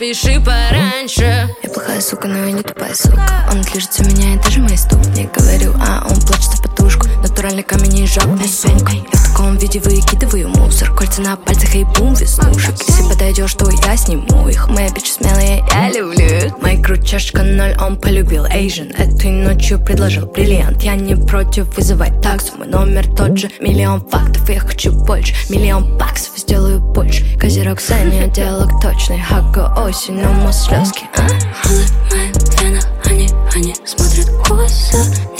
пиши пораньше. Я плохая сука, но я не тупая сука. Он отлежится меня и даже мои ступни. Говорю, а он плачет в подушку. Натуральный камень и жопный сумка. Я в таком виде выкидываю мусор. Кольца на пальцах и бум веснушек. Если подойдешь, то я сниму их. Моя бичи смелая, я люблю их. Майкро чашка 0, он полюбил Asian. Этой ночью предложил бриллиант. Я не против вызывать таксу. Мой номер тот же, миллион фактов. Я хочу больше, миллион баксов. Сделаю больше. Козерог Саня, диалог точный. Хака осень, но мы слезки. Холод в моих венах, они смотрят косо.